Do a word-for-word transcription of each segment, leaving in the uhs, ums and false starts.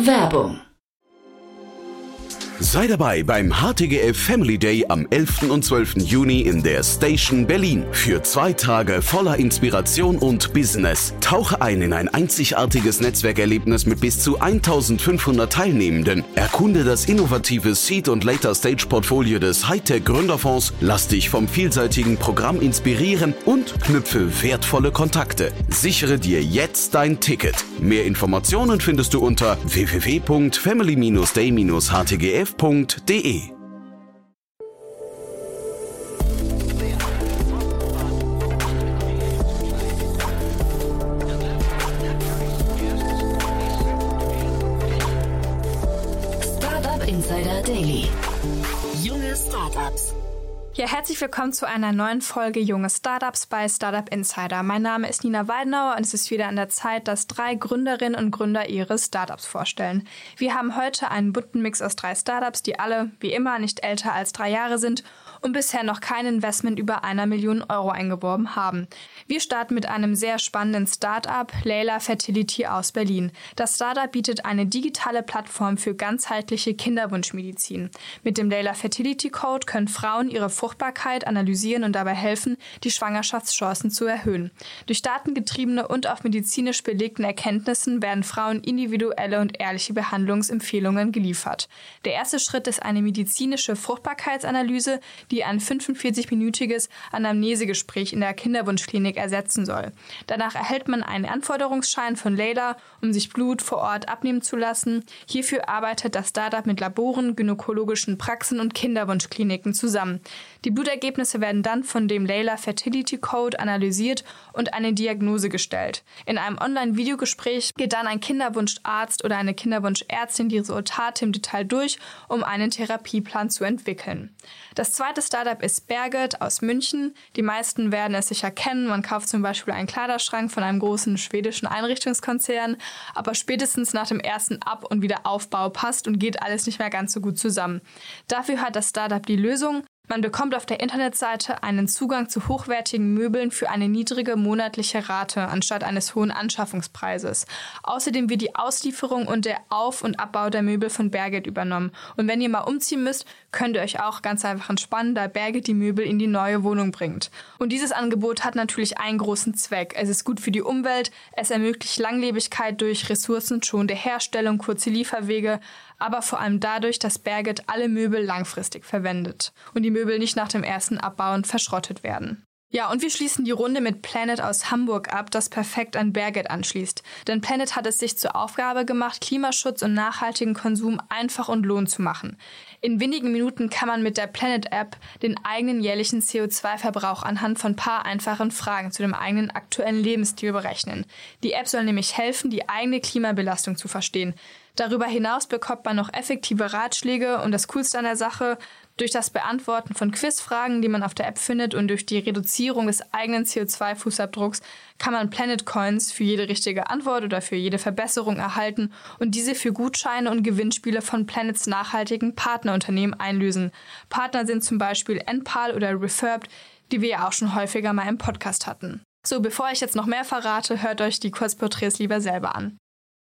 Werbung. Sei dabei beim H T G F Family Day am elften und zwölften Juni in der Station Berlin. Für zwei Tage voller Inspiration und Business. Tauche ein in ein einzigartiges Netzwerkerlebnis mit bis zu eintausendfünfhundert Teilnehmenden. Erkunde das innovative Seed- und Later-Stage-Portfolio des Hightech-Gründerfonds. Lass dich vom vielseitigen Programm inspirieren und knüpfe wertvolle Kontakte. Sichere dir jetzt dein Ticket. Mehr Informationen findest du unter w w w punkt family day dash h t g f punkt d e. Startup Insider Daily. Junge Startups. Ja, herzlich willkommen zu einer neuen Folge Junge Startups bei Startup Insider. Mein Name ist Nina Weidenauer und es ist wieder an der Zeit, dass drei Gründerinnen und Gründer ihre Startups vorstellen. Wir haben heute einen bunten Mix aus drei Startups, die alle, wie immer, nicht älter als drei Jahre sind und bisher noch kein Investment über einer Million Euro eingeworben haben. Wir starten mit einem sehr spannenden Startup, Layla Fertility aus Berlin. Das Startup bietet eine digitale Plattform für ganzheitliche Kinderwunschmedizin. Mit dem Layla Fertility Code können Frauen ihre Fruchtbarkeit analysieren und dabei helfen, die Schwangerschaftschancen zu erhöhen. Durch datengetriebene und auf medizinisch belegten Erkenntnissen werden Frauen individuelle und ehrliche Behandlungsempfehlungen geliefert. Der erste Schritt ist eine medizinische Fruchtbarkeitsanalyse, die ein fünfundvierzig-minütiges Anamnesegespräch in der Kinderwunschklinik ersetzen soll. Danach erhält man einen Anforderungsschein von Layla, um sich Blut vor Ort abnehmen zu lassen. Hierfür arbeitet das Startup mit Laboren, gynäkologischen Praxen und Kinderwunschkliniken zusammen. Die Blutergebnisse werden dann von dem Layla Fertility Code analysiert und eine Diagnose gestellt. In einem Online-Videogespräch geht dann ein Kinderwunscharzt oder eine Kinderwunschärztin die Resultate im Detail durch, um einen Therapieplan zu entwickeln. Das zweite Startup ist Berget aus München. Die meisten werden es sicher kennen. Man kauft zum Beispiel einen Kleiderschrank von einem großen schwedischen Einrichtungskonzern, aber spätestens nach dem ersten Ab- und Wiederaufbau passt und geht alles nicht mehr ganz so gut zusammen. Dafür hat das Startup die Lösung. Man bekommt auf der Internetseite einen Zugang zu hochwertigen Möbeln für eine niedrige monatliche Rate anstatt eines hohen Anschaffungspreises. Außerdem wird die Auslieferung und der Auf- und Abbau der Möbel von Berget übernommen. Und wenn ihr mal umziehen müsst, könnt ihr euch auch ganz einfach entspannen, da Berget die Möbel in die neue Wohnung bringt. Und dieses Angebot hat natürlich einen großen Zweck. Es ist gut für die Umwelt, es ermöglicht Langlebigkeit durch ressourcenschonende Herstellung, kurze Lieferwege, aber vor allem dadurch, dass Berget alle Möbel langfristig verwendet und die Möbel nicht nach dem ersten Abbauen verschrottet werden. Ja, und wir schließen die Runde mit Planet aus Hamburg ab, das perfekt an Berget anschließt. Denn Planet hat es sich zur Aufgabe gemacht, Klimaschutz und nachhaltigen Konsum einfach und lohn zu machen. In wenigen Minuten kann man mit der Planet-App den eigenen jährlichen C O zwei Verbrauch anhand von ein paar einfachen Fragen zu dem eigenen aktuellen Lebensstil berechnen. Die App soll nämlich helfen, die eigene Klimabelastung zu verstehen. Darüber hinaus bekommt man noch effektive Ratschläge und das Coolste an der Sache, durch das Beantworten von Quizfragen, die man auf der App findet und durch die Reduzierung des eigenen C O zwei Fußabdrucks kann man Planet Coins für jede richtige Antwort oder für jede Verbesserung erhalten und diese für Gutscheine und Gewinnspiele von Planets nachhaltigen Partnerunternehmen einlösen. Partner sind zum Beispiel Enpal oder Refurbed, die wir ja auch schon häufiger mal im Podcast hatten. So, bevor ich jetzt noch mehr verrate, hört euch die Kurzporträts lieber selber an.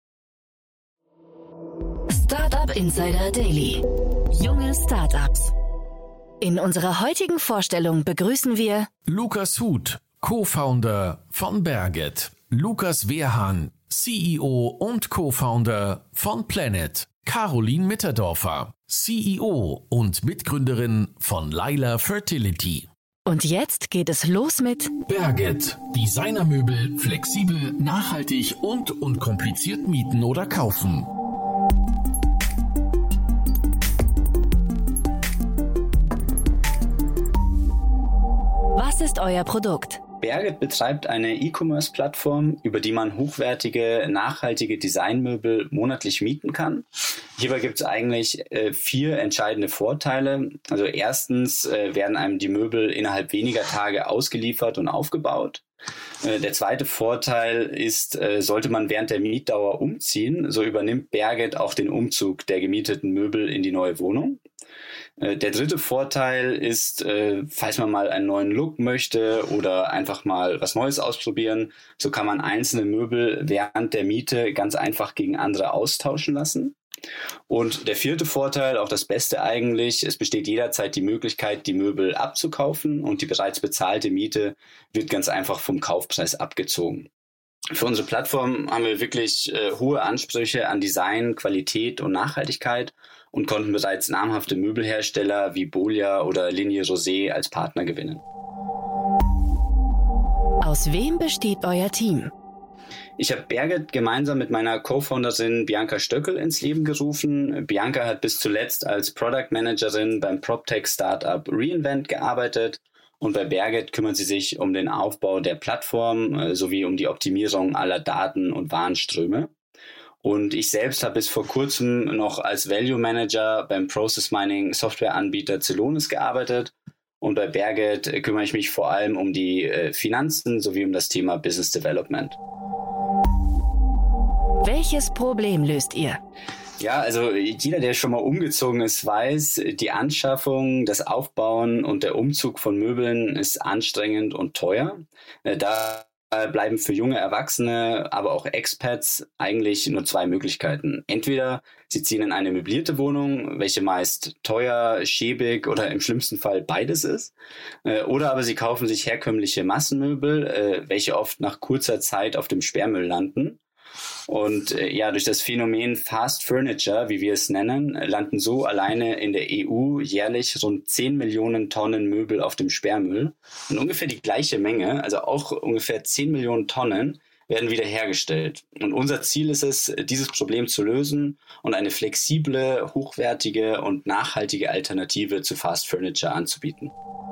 Startup Insider Daily. Junge Startups. In unserer heutigen Vorstellung begrüßen wir Lukas Huth, Co-Founder von Berget, Lukas Wehrhahn, C E O und Co-Founder von Planet, Caroline Mitterdorfer, C E O und Mitgründerin von Layla Fertility. Und jetzt geht es los mit Berget, Designermöbel, flexibel, nachhaltig und unkompliziert mieten oder kaufen. Was ist euer Produkt? Berget betreibt eine E-Commerce-Plattform, über die man hochwertige, nachhaltige Designmöbel monatlich mieten kann. Hierbei gibt es eigentlich äh, vier entscheidende Vorteile. Also erstens äh, werden einem die Möbel innerhalb weniger Tage ausgeliefert und aufgebaut. Äh, der zweite Vorteil ist, äh, sollte man während der Mietdauer umziehen, so übernimmt Berget auch den Umzug der gemieteten Möbel in die neue Wohnung. Der dritte Vorteil ist, falls man mal einen neuen Look möchte oder einfach mal was Neues ausprobieren, so kann man einzelne Möbel während der Miete ganz einfach gegen andere austauschen lassen. Und der vierte Vorteil, auch das Beste eigentlich, es besteht jederzeit die Möglichkeit, die Möbel abzukaufen und die bereits bezahlte Miete wird ganz einfach vom Kaufpreis abgezogen. Für unsere Plattform haben wir wirklich äh, hohe Ansprüche an Design, Qualität und Nachhaltigkeit und konnten bereits namhafte Möbelhersteller wie Bolia oder Linie Rosé als Partner gewinnen. Aus wem besteht euer Team? Ich habe Berget gemeinsam mit meiner Co-Founderin Bianca Stöckel ins Leben gerufen. Bianca hat bis zuletzt als Product Managerin beim PropTech-Startup Reinvent gearbeitet. Und bei Berget kümmert sie sich um den Aufbau der Plattform äh, sowie um die Optimierung aller Daten- und Warenströme. Und ich selbst habe bis vor kurzem noch als Value Manager beim Process Mining Softwareanbieter Celonis gearbeitet. Und bei Berget äh, kümmere ich mich vor allem um die äh, Finanzen sowie um das Thema Business Development. Welches Problem löst ihr? Ja, also jeder, der schon mal umgezogen ist, weiß, die Anschaffung, das Aufbauen und der Umzug von Möbeln ist anstrengend und teuer. Da bleiben für junge Erwachsene, aber auch Expats eigentlich nur zwei Möglichkeiten. Entweder sie ziehen in eine möblierte Wohnung, welche meist teuer, schäbig oder im schlimmsten Fall beides ist. Oder aber sie kaufen sich herkömmliche Massenmöbel, welche oft nach kurzer Zeit auf dem Sperrmüll landen. Und äh, ja, durch das Phänomen Fast Furniture, wie wir es nennen, landen so alleine in der E U jährlich rund zehn Millionen Tonnen Möbel auf dem Sperrmüll. Und ungefähr die gleiche Menge, also auch ungefähr zehn Millionen Tonnen, werden wiederhergestellt. Und unser Ziel ist es, dieses Problem zu lösen und eine flexible, hochwertige und nachhaltige Alternative zu Fast Furniture anzubieten.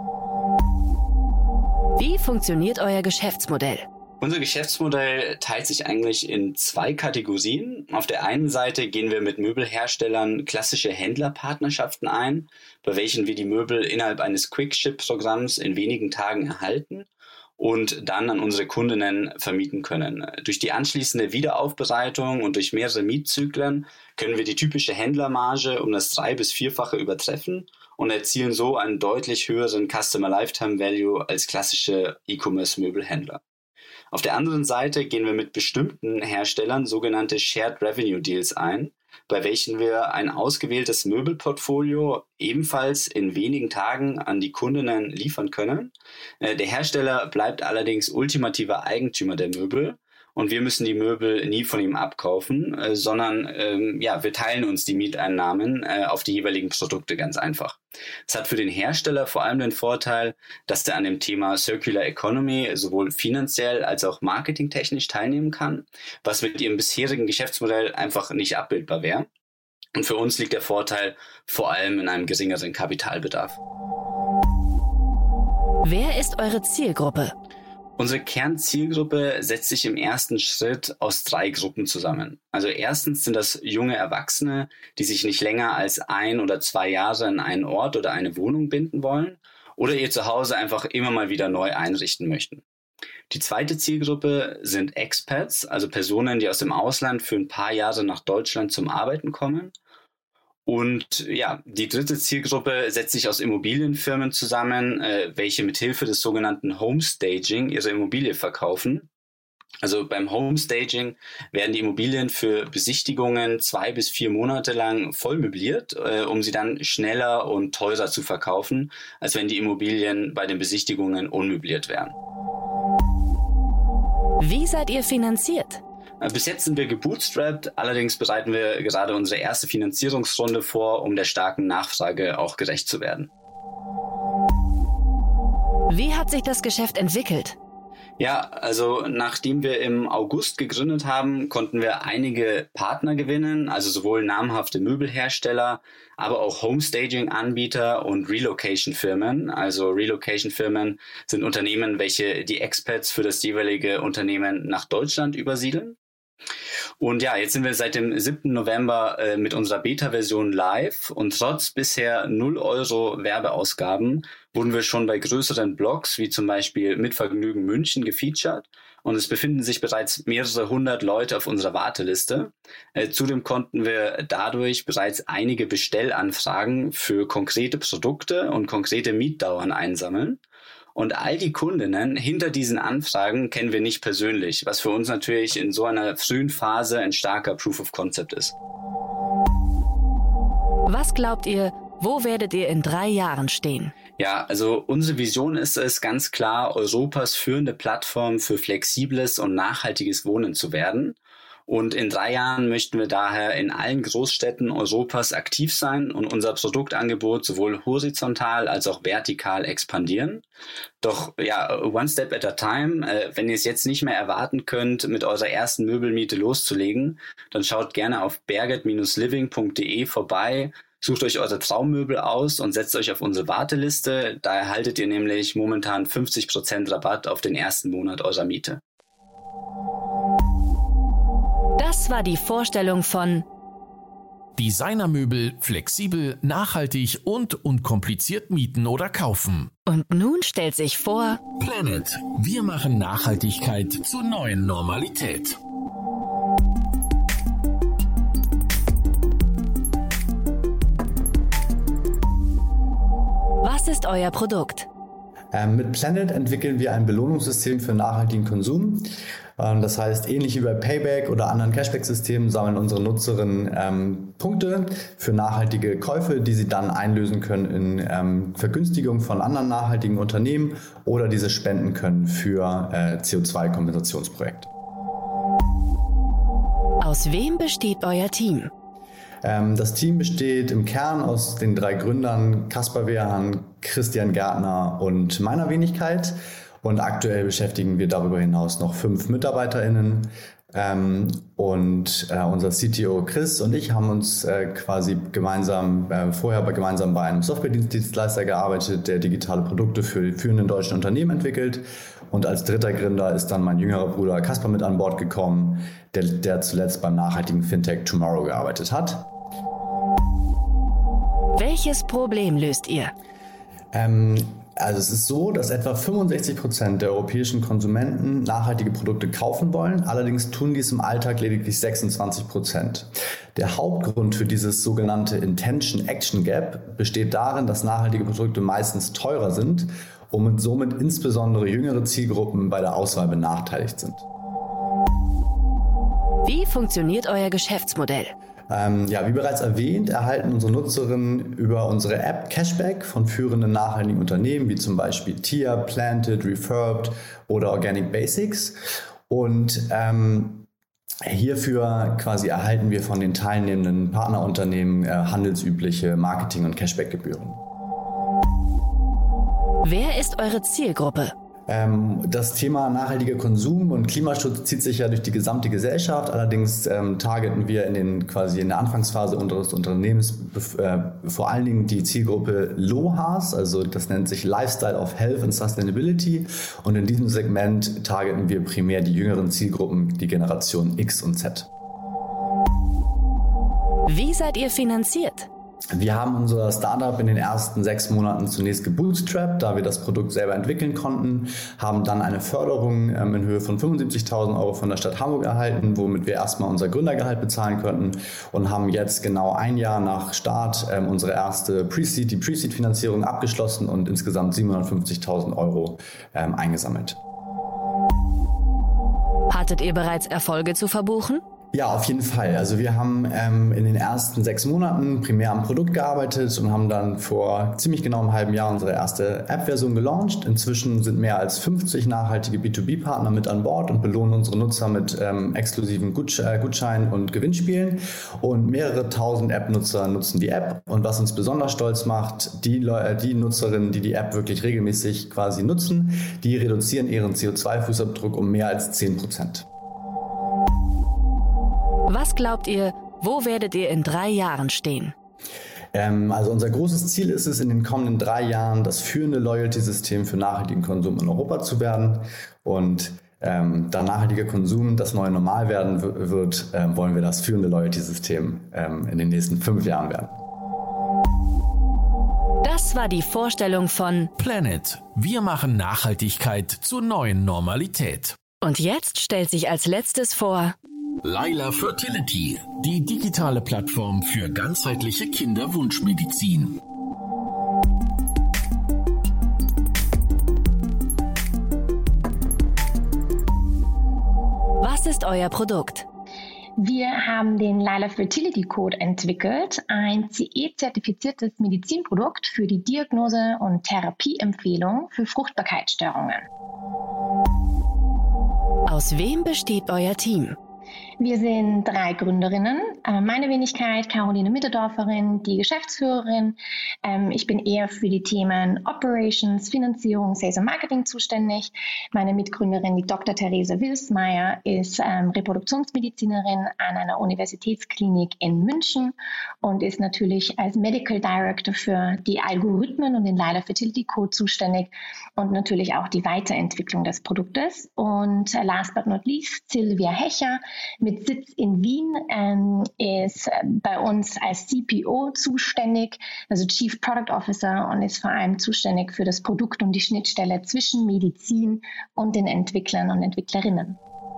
Wie funktioniert euer Geschäftsmodell? Unser Geschäftsmodell teilt sich eigentlich in zwei Kategorien. Auf der einen Seite gehen wir mit Möbelherstellern klassische Händlerpartnerschaften ein, bei welchen wir die Möbel innerhalb eines Quick-Ship-Programms in wenigen Tagen erhalten und dann an unsere Kundinnen vermieten können. Durch die anschließende Wiederaufbereitung und durch mehrere Mietzyklen können wir die typische Händlermarge um das drei- bis vierfache übertreffen und erzielen so einen deutlich höheren Customer Lifetime Value als klassische E-Commerce-Möbelhändler. Auf der anderen Seite gehen wir mit bestimmten Herstellern sogenannte Shared Revenue Deals ein, bei welchen wir ein ausgewähltes Möbelportfolio ebenfalls in wenigen Tagen an die Kundinnen liefern können. Der Hersteller bleibt allerdings ultimativer Eigentümer der Möbel und wir müssen die Möbel nie von ihm abkaufen, sondern ähm, ja, wir teilen uns die Mieteinnahmen äh, auf die jeweiligen Produkte ganz einfach. Es hat für den Hersteller vor allem den Vorteil, dass der an dem Thema Circular Economy sowohl finanziell als auch marketingtechnisch teilnehmen kann, was mit ihrem bisherigen Geschäftsmodell einfach nicht abbildbar wäre. Und für uns liegt der Vorteil vor allem in einem geringeren Kapitalbedarf. Wer ist eure Zielgruppe? Unsere Kernzielgruppe setzt sich im ersten Schritt aus drei Gruppen zusammen. Also erstens sind das junge Erwachsene, die sich nicht länger als ein oder zwei Jahre an einen Ort oder eine Wohnung binden wollen oder ihr Zuhause einfach immer mal wieder neu einrichten möchten. Die zweite Zielgruppe sind Expats, also Personen, die aus dem Ausland für ein paar Jahre nach Deutschland zum Arbeiten kommen. Und ja, die dritte Zielgruppe setzt sich aus Immobilienfirmen zusammen, äh, welche mithilfe des sogenannten Homestaging ihre Immobilie verkaufen. Also beim Homestaging werden die Immobilien für Besichtigungen zwei bis vier Monate lang voll möbliert, äh, um sie dann schneller und teurer zu verkaufen, als wenn die Immobilien bei den Besichtigungen unmöbliert wären. Wie seid ihr finanziert? Bis jetzt sind wir gebootstrapped, allerdings bereiten wir gerade unsere erste Finanzierungsrunde vor, um der starken Nachfrage auch gerecht zu werden. Wie hat sich das Geschäft entwickelt? Ja, also nachdem wir im August gegründet haben, konnten wir einige Partner gewinnen, also sowohl namhafte Möbelhersteller, aber auch Homestaging-Anbieter und Relocation-Firmen. Also Relocation-Firmen sind Unternehmen, welche die Expats für das jeweilige Unternehmen nach Deutschland übersiedeln. Und ja, jetzt sind wir seit dem siebten November äh, mit unserer Beta-Version live und trotz bisher null Euro Werbeausgaben wurden wir schon bei größeren Blogs wie zum Beispiel Mit Vergnügen München gefeatured und es befinden sich bereits mehrere hundert Leute auf unserer Warteliste. Äh, zudem konnten wir dadurch bereits einige Bestellanfragen für konkrete Produkte und konkrete Mietdauern einsammeln. Und all die Kundinnen hinter diesen Anfragen kennen wir nicht persönlich, was für uns natürlich in so einer frühen Phase ein starker Proof of Concept ist. Was glaubt ihr, wo werdet ihr in drei Jahren stehen? Ja, also unsere Vision ist es, ganz klar Europas führende Plattform für flexibles und nachhaltiges Wohnen zu werden. Und in drei Jahren möchten wir daher in allen Großstädten Europas aktiv sein und unser Produktangebot sowohl horizontal als auch vertikal expandieren. Doch ja, one step at a time. Äh, wenn ihr es jetzt nicht mehr erwarten könnt, mit eurer ersten Möbelmiete loszulegen, dann schaut gerne auf berget Bindestrich living Punkt de vorbei. Sucht euch eure Traummöbel aus und setzt euch auf unsere Warteliste. Da erhaltet ihr nämlich momentan fünfzig Prozent Rabatt auf den ersten Monat eurer Miete. Das war die Vorstellung von Designermöbel flexibel, nachhaltig und unkompliziert mieten oder kaufen. Und nun stellt sich vor Planet. Wir machen Nachhaltigkeit zur neuen Normalität. Was ist euer Produkt? Ähm, mit Planet entwickeln wir ein Belohnungssystem für nachhaltigen Konsum. Ähm, das heißt, ähnlich wie bei Payback oder anderen Cashback-Systemen sammeln unsere Nutzerinnen ähm, Punkte für nachhaltige Käufe, die sie dann einlösen können in ähm, Vergünstigung von anderen nachhaltigen Unternehmen oder diese spenden können für äh, C O zwei Kompensationsprojekte. Aus wem besteht euer Team? Das Team besteht im Kern aus den drei Gründern Kaspar Wehrhahn, Christian Gärtner und meiner Wenigkeit. Und aktuell beschäftigen wir darüber hinaus noch fünf MitarbeiterInnen. Ähm, und äh, unser C T O Chris und ich haben uns äh, quasi gemeinsam, äh, vorher aber gemeinsam bei einem Software-Dienstleister gearbeitet, der digitale Produkte für die führenden deutschen Unternehmen entwickelt. Und als dritter Gründer ist dann mein jüngerer Bruder Kaspar mit an Bord gekommen, der, der zuletzt beim nachhaltigen Fintech Tomorrow gearbeitet hat. Welches Problem löst ihr? Ähm, also es ist so, dass etwa fünfundsechzig Prozent der europäischen Konsumenten nachhaltige Produkte kaufen wollen. Allerdings tun dies im Alltag lediglich sechsundzwanzig Prozent. Der Hauptgrund für dieses sogenannte Intention-Action-Gap besteht darin, dass nachhaltige Produkte meistens teurer sind und somit insbesondere jüngere Zielgruppen bei der Auswahl benachteiligt sind. Wie funktioniert euer Geschäftsmodell? Ähm, ja, wie bereits erwähnt, erhalten unsere Nutzerinnen über unsere App Cashback von führenden nachhaltigen Unternehmen wie zum Beispiel T I A, Planted, Refurbed oder Organic Basics. Und ähm, hierfür quasi erhalten wir von den teilnehmenden Partnerunternehmen äh, handelsübliche Marketing- und Cashback-Gebühren. Wer ist eure Zielgruppe? Ähm, das Thema nachhaltiger Konsum und Klimaschutz zieht sich ja durch die gesamte Gesellschaft. Allerdings ähm, targeten wir in den quasi in der Anfangsphase unseres Unternehmens äh, vor allen Dingen die Zielgruppe L O H A S, also das nennt sich Lifestyle of Health and Sustainability. Und in diesem Segment targeten wir primär die jüngeren Zielgruppen, die Generation X und Z. Wie seid ihr finanziert? Wir haben unser Startup in den ersten sechs Monaten zunächst gebootstrapped, da wir das Produkt selber entwickeln konnten, haben dann eine Förderung ähm, in Höhe von fünfundsiebzigtausend Euro von der Stadt Hamburg erhalten, womit wir erstmal unser Gründergehalt bezahlen konnten und haben jetzt genau ein Jahr nach Start ähm, unsere erste Pre-Seed, die Pre-Seed-Finanzierung abgeschlossen und insgesamt siebenhundertfünfzigtausend Euro ähm, eingesammelt. Hattet ihr bereits Erfolge zu verbuchen? Ja, auf jeden Fall. Also wir haben ähm, in den ersten sechs Monaten primär am Produkt gearbeitet und haben dann vor ziemlich genau einem halben Jahr unsere erste App-Version gelauncht. Inzwischen sind mehr als fünfzig nachhaltige B zwei B-Partner mit an Bord und belohnen unsere Nutzer mit ähm, exklusiven Gutsch- äh, Gutscheinen und Gewinnspielen. Und mehrere tausend App-Nutzer nutzen die App. Und was uns besonders stolz macht, die, Leu- die Nutzerinnen, die die App wirklich regelmäßig quasi nutzen, die reduzieren ihren C O zwei Fußabdruck um mehr als zehn Prozent. Was glaubt ihr, wo werdet ihr in drei Jahren stehen? Ähm, also unser großes Ziel ist es, in den kommenden drei Jahren das führende Loyalty-System für nachhaltigen Konsum in Europa zu werden. Und ähm, da nachhaltiger Konsum das neue Normal werden w- wird, ähm, wollen wir das führende Loyalty-System ähm, in den nächsten fünf Jahren werden. Das war die Vorstellung von Planet. Wir machen Nachhaltigkeit zur neuen Normalität. Und jetzt stellt sich als letztes vor Lila Fertility, die digitale Plattform für ganzheitliche Kinderwunschmedizin. Was ist euer Produkt? Wir haben den Lila Fertility Code entwickelt, ein C E-zertifiziertes Medizinprodukt für die Diagnose und Therapieempfehlung für Fruchtbarkeitsstörungen. Aus wem besteht euer Team? Wir sind drei Gründerinnen. Meine Wenigkeit, Caroline Mitterdorferin, die Geschäftsführerin. Ich bin eher für die Themen Operations, Finanzierung, Sales und Marketing zuständig. Meine Mitgründerin, die Doktor Therese Wilsmeier, ist Reproduktionsmedizinerin an einer Universitätsklinik in München und ist natürlich als Medical Director für die Algorithmen und den Lila Fertility Code zuständig und natürlich auch die Weiterentwicklung des Produktes. Und last but not least, Silvia Hecher, mit Sitz in Wien, ähm, ist bei uns als C P O zuständig, also Chief Product Officer, und ist vor allem zuständig für das Produkt und die Schnittstelle zwischen Medizin und den Entwicklern und Entwicklerinnen.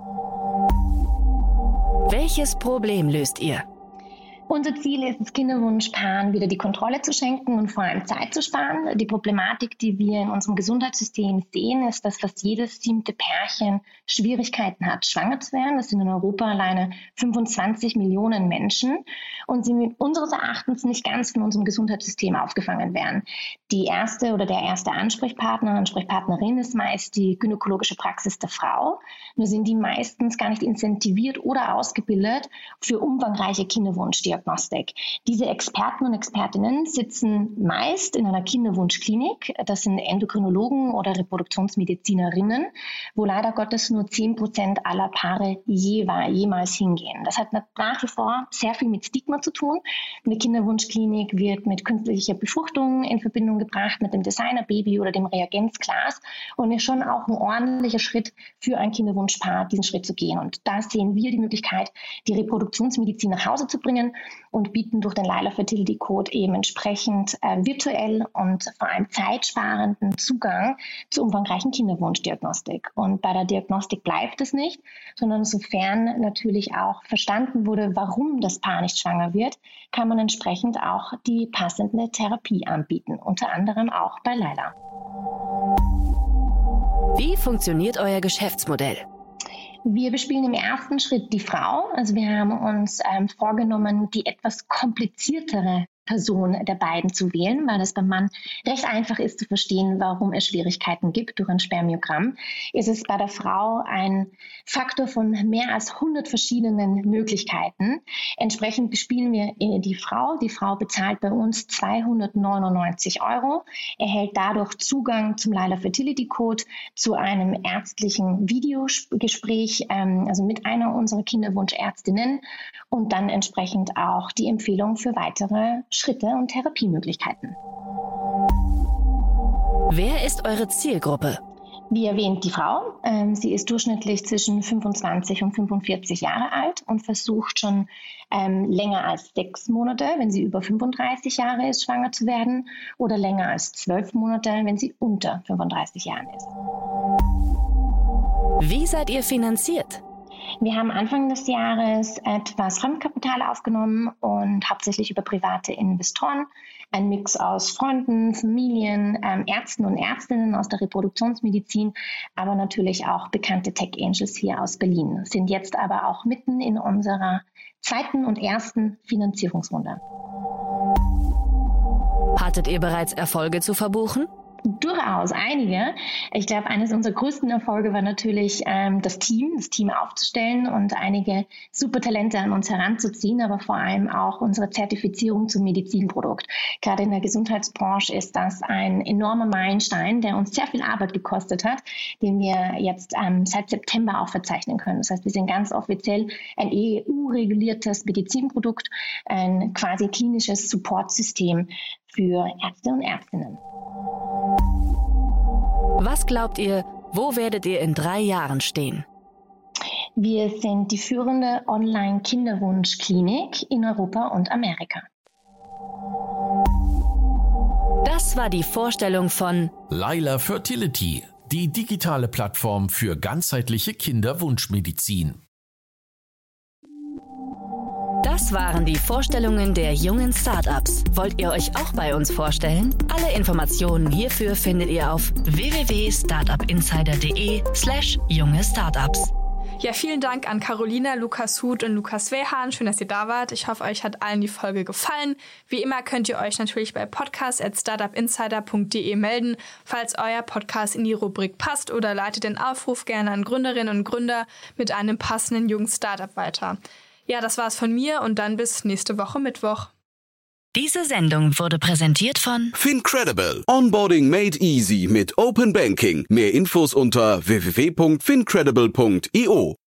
Welches Problem löst ihr? Unser Ziel ist es, Kinderwunschpaaren wieder die Kontrolle zu schenken und vor allem Zeit zu sparen. Die Problematik, die wir in unserem Gesundheitssystem sehen, ist, dass fast jedes siebte Pärchen Schwierigkeiten hat, schwanger zu werden. Das sind in Europa alleine fünfundzwanzig Millionen Menschen und sie mit unseres Erachtens nicht ganz von unserem Gesundheitssystem aufgefangen werden. Die erste oder der erste Ansprechpartner, Ansprechpartnerin ist meist die gynäkologische Praxis der Frau. Nur sind die meistens gar nicht incentiviert oder ausgebildet für umfangreiche Kinderwunschdiagnostik. Diese Experten und Expertinnen sitzen meist in einer Kinderwunschklinik. Das sind Endokrinologen oder Reproduktionsmedizinerinnen, wo leider Gottes nur zehn Prozent aller Paare jemals hingehen. Das hat nach wie vor sehr viel mit Stigma zu tun. Eine Kinderwunschklinik wird mit künstlicher Befruchtung in Verbindung gebracht, mit dem Designerbaby oder dem Reagenzglas und ist schon auch ein ordentlicher Schritt für ein Kinderwunschpaar, diesen Schritt zu gehen. Und da sehen wir die Möglichkeit, die Reproduktionsmedizin nach Hause zu bringen und bieten durch den Lila Fertility Code eben entsprechend äh, virtuell und vor allem zeitsparenden Zugang zur umfangreichen Kinderwunschdiagnostik. Und bei der Diagnostik bleibt es nicht, sondern sofern natürlich auch verstanden wurde, warum das Paar nicht schwanger wird, kann man entsprechend auch die passende Therapie anbieten, unter anderem auch bei Lila. Wie funktioniert euer Geschäftsmodell? Wir bespielen im ersten Schritt die Frau. Also wir haben uns ähm, vorgenommen, die etwas kompliziertere Person der beiden zu wählen, weil es beim Mann recht einfach ist zu verstehen, warum es Schwierigkeiten gibt durch ein Spermiogramm. Ist es bei der Frau ein Faktor von mehr als hundert verschiedenen Möglichkeiten. Entsprechend bespielen wir die Frau. Die Frau bezahlt bei uns zweihundertneunundneunzig Euro, erhält dadurch Zugang zum Lila Fertility Code, zu einem ärztlichen Videogespräch, ähm, also mit einer unserer Kinderwunschärztinnen und dann entsprechend auch die Empfehlung für weitere Schritte und Therapiemöglichkeiten. Wer ist eure Zielgruppe? Wie erwähnt, die Frau. Ähm, sie ist durchschnittlich zwischen fünfundzwanzig und fünfundvierzig Jahre alt und versucht schon ähm, länger als sechs Monate, wenn sie über fünfunddreißig Jahre ist, schwanger zu werden, oder länger als zwölf Monate, wenn sie unter fünfunddreißig Jahren ist. Wie seid ihr finanziert? Wir haben Anfang des Jahres etwas Fremdkapital aufgenommen und hauptsächlich über private Investoren. Ein Mix aus Freunden, Familien, ähm, Ärzten und Ärztinnen aus der Reproduktionsmedizin, aber natürlich auch bekannte Tech Angels hier aus Berlin, sind jetzt aber auch mitten in unserer zweiten und ersten Finanzierungsrunde. Hattet ihr bereits Erfolge zu verbuchen? Durchaus einige. Ich glaube, eines unserer größten Erfolge war natürlich ähm, das Team, das Team aufzustellen und einige super Talente an uns heranzuziehen, aber vor allem auch unsere Zertifizierung zum Medizinprodukt. Gerade in der Gesundheitsbranche ist das ein enormer Meilenstein, der uns sehr viel Arbeit gekostet hat, den wir jetzt ähm, seit September auch verzeichnen können. Das heißt, wir sind ganz offiziell ein E U-reguliertes Medizinprodukt, ein quasi klinisches Supportsystem für Ärzte und Ärztinnen. Was glaubt ihr, Wo werdet ihr in drei Jahren stehen? Wir sind die führende Online-Kinderwunschklinik in Europa und Amerika. Das war die Vorstellung von Laila Fertility, die digitale Plattform für ganzheitliche Kinderwunschmedizin. Das waren die Vorstellungen der jungen Startups. Wollt ihr euch auch bei uns vorstellen? Alle Informationen hierfür findet ihr auf w w w punkt startupinsider punkt de slash junge Startups. Ja, vielen Dank an Carolina, Lukas Huth und Lukas Wehrhahn. Schön, dass ihr da wart. Ich hoffe, euch hat allen die Folge gefallen. Wie immer könnt ihr euch natürlich bei podcast at startupinsider punkt de melden, falls euer Podcast in die Rubrik passt, oder leitet den Aufruf gerne an Gründerinnen und Gründer mit einem passenden jungen Startup weiter. Ja, das war's von mir und dann bis nächste Woche Mittwoch. Diese Sendung wurde präsentiert von Fincredible. Onboarding made easy mit Open Banking. Mehr Infos unter w w w punkt fincredible punkt i o.